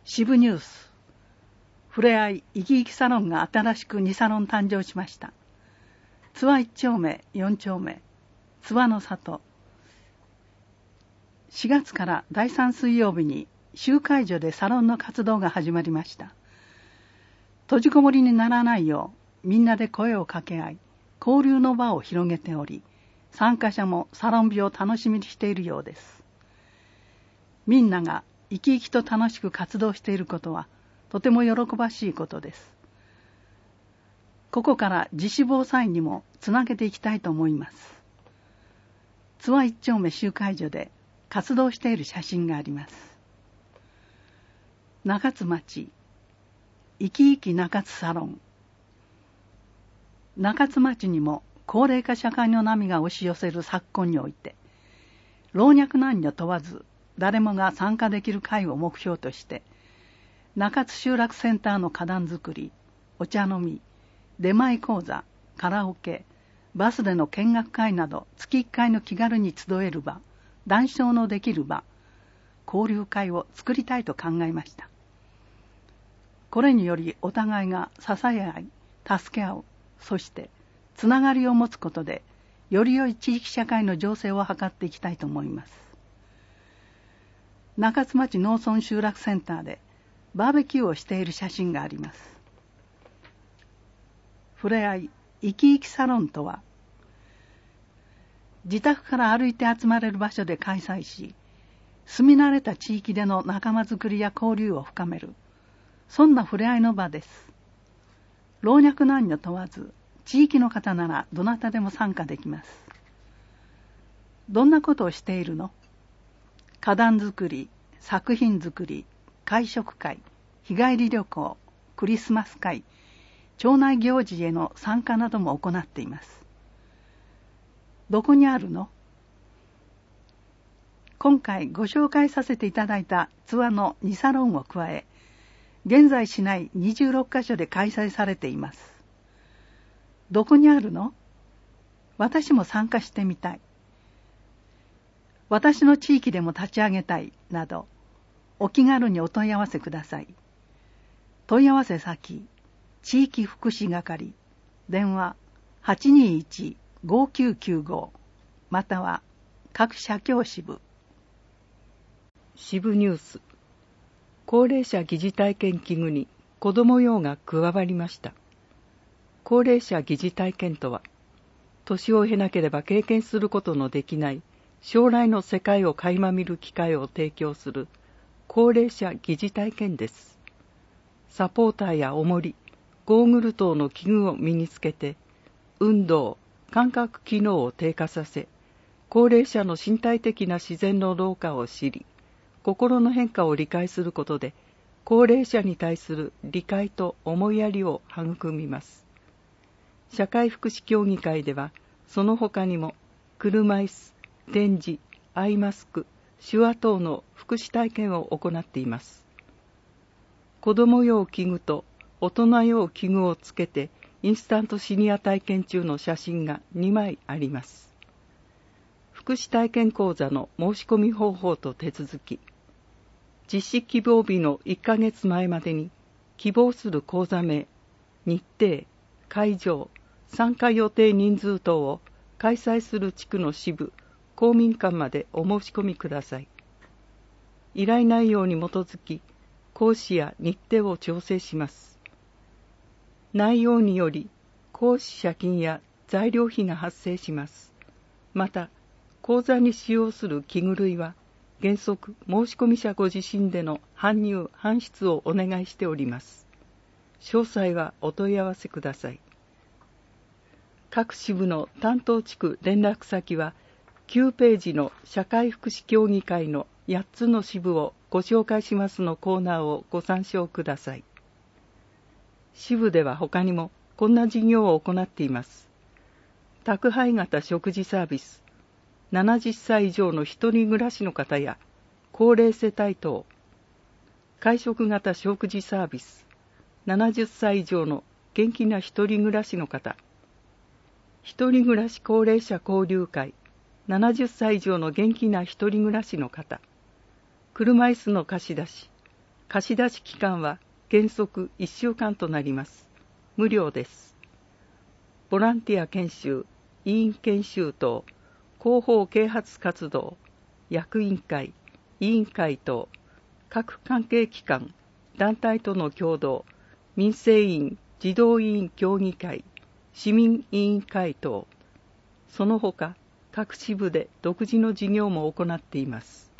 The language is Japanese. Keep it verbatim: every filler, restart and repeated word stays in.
支部ニュース。ふれあい生き生きサロンが新しくにサロン誕生しました。津和いっ丁目、よん丁目、津和の里。しがつからだいさん水曜日に集会所でサロンの活動が始まりました。閉じこもりにならないようみんなで声を掛け合い、交流の場を広げており、参加者もサロン日を楽しみにしているようです。みんなが生き生きと楽しく活動していることはとても喜ばしいことです。ここから自主防災にもつなげていきたいと思います。津和いっ丁目集会所で活動している写真があります。中津町生き生き中津サロン。中津町にも高齢化社会の波が押し寄せる昨今において、老若男女問わず誰もが参加できる会を目標として、中津集落センターの花壇作り、お茶飲み、出前講座、カラオケ、バスでの見学会など月いっかいの気軽に集える場、談笑のできる場、交流会を作りたいと考えました。これによりお互いが支え合い、助け合う、そしてつながりを持つことで、より良い地域社会の醸成を図っていきたいと思います。中津町農村集落センターでバーベキューをしている写真があります。ふれあい生き生きサロンとは、自宅から歩いて集まれる場所で開催し、住み慣れた地域での仲間づくりや交流を深める、そんなふれあいの場です。老若男女問わず、地域の方ならどなたでも参加できます。どんなことをしているの？花壇作り、作品作り、会食会、日帰り旅行、クリスマス会、町内行事への参加なども行っています。どこにあるの？今回ご紹介させていただいた津和のにサロンを加え、現在市内にじゅうろっかしょで開催されています。どこにあるの？私も参加してみたい。私の地域でも立ち上げたいなど、お気軽にお問い合わせください。問い合わせ先、地域福祉係、電話 はちにーいち ごきゅうきゅうご または各社協支部。 支部ニュース。高齢者疑似体験器具に子ども用が加わりました。高齢者疑似体験とは、年を経なければ経験することのできない将来の世界を垣間見る機会を提供する高齢者疑似体験です。サポーターや重り、ゴーグル等の器具を身につけて、運動、感覚機能を低下させ、高齢者の身体的な自然の老化を知り、心の変化を理解することで、高齢者に対する理解と思いやりを育みます。社会福祉協議会では、その他にも、車椅子、展示、アイマスク、手話等の福祉体験を行っています。子ども用器具と大人用器具をつけてインスタントシニア体験中の写真がにまいあります。福祉体験講座の申し込み方法と手続き。実施希望日のいっかげつまえまでに希望する講座名、日程、会場、参加予定人数等を開催する地区の支部、公民館までお申し込みください。依頼内容に基づき、講師や日程を調整します。内容により、講師謝金や材料費が発生します。また、講座に使用する器具類は、原則申し込み者ご自身での搬入・搬出をお願いしております。詳細はお問い合わせください。各支部の担当地区連絡先は、きゅうページの社会福祉協議会のやっつの支部をご紹介しますのコーナーをご参照ください。支部では他にもこんな事業を行っています。宅配型食事サービス、ななじゅっさい以上の一人暮らしの方や高齢世帯等、会食型食事サービス、ななじゅっさい以上の元気な一人暮らしの方、一人暮らし高齢者交流会、ななじゅっさい以上の元気な一人暮らしの方、車椅子の貸し出し、 貸し出し期間は原則いっしゅうかんとなります。無料です。ボランティア研修、委員研修等、広報啓発活動、役員会、委員会等、各関係機関、団体との共同、民生委員、児童委員協議会、市民委員会等、その他各支部で独自の事業も行っています。